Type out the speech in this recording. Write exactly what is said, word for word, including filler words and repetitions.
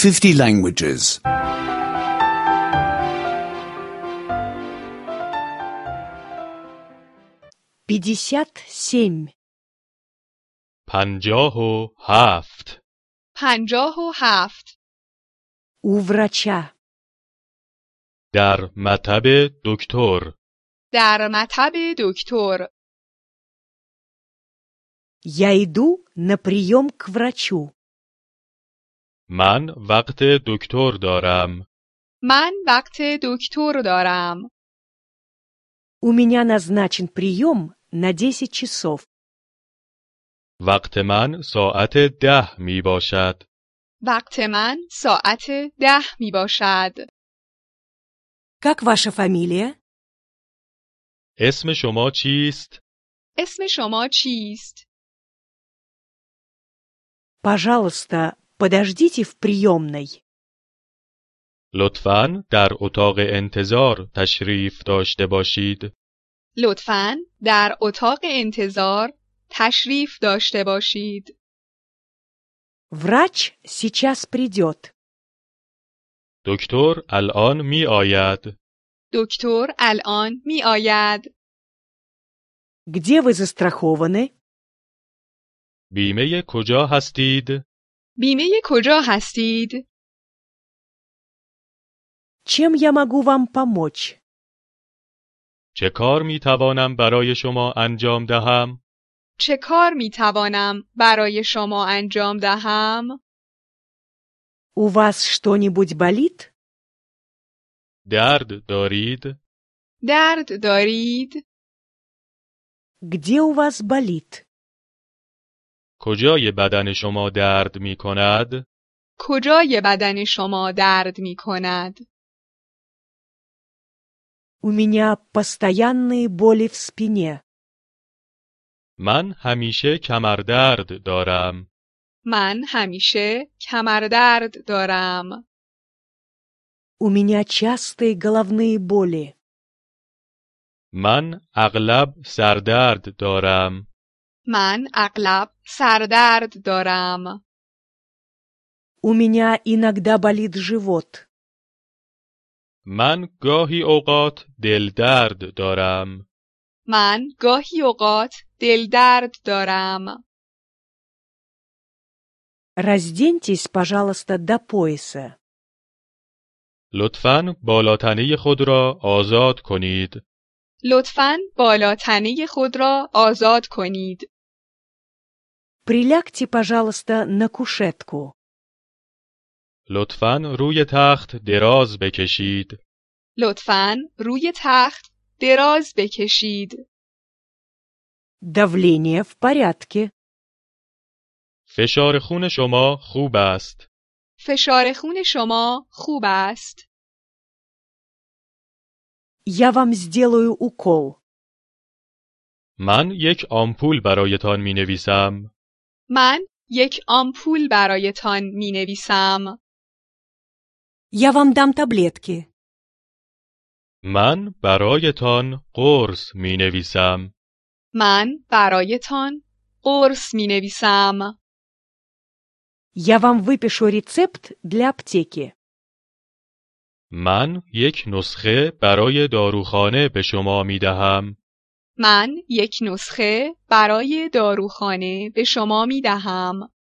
fifty languages. пятьдесят семь. پنجاه و هفت. پنجاه و هفت. У врача. در مطب دکتر. در مطب دکتر. Я иду на прием к врачу. من وقت دکتر دارم. من وقت دکتر دارم. У меня назначен прием на десять часов. وقت من ساعت ده می باشد. وقت من ساعت ده می باشد. Как ваша фамилия? اسم شما چیست؟ اسم شما چیست؟ Пожалуйста, подождите в приемной. لطفاً در اتاق انتظار تشریف داشته باشید. لطفاً در اتاق انتظار تشریف داشته باشید. Врач сейчас придет. دکتر الان می آید. دکتر الان می آید. Где вы застрахованы? بیمه کجا هستید؟ بیمه کجا هستید؟ Чем я могу вам помочь? چه کار می توانم برای شما انجام دهم؟ چه کار می توانم برای شما انجام دهم؟ У вас что-нибудь болит? درد دارید؟ درد دارید؟ Где у вас болит? کجای بدن شما درد می کند؟ کجای بدن شما درد می کند؟ У меня постоянные боли в спине. من همیشه کمردرد دارم. من همیشه کمردرد دارم. У меня частые головные боли. من اغلب سردرد دارم. من اغلب سردرد دارم. У меня иногда болит живот. من گاهی اوقات دلدرد دارم. من گاهی اوقات دلدرد دارم. Разденьтесь, пожалуйста, до пояса. لطفاً بالاتنه خود را آزاد کنید. لطفاً بالاتنه خود را آزاد کنید. Прилягте, пожалуйста, на кушетку. لطفاً روی تخت دراز بکشید. لطفاً روی تخت دراز بکشید. Давление в порядке. فشار خون شما خوب است. فشار خون شما خوب است. Я вам сделаю укол. من یک آمپول برایتان می نویسم. من یک آمپول برایتان می نویسم. Я вам дам таблетки. من برایتان قرص می نویسم. من برایتان قرص می نویسم. Я вам выпишу рецепт для аптеки. من یک نسخه برای داروخانه به شما می دهم. من یک نسخه برای داروخانه به شما می دهم.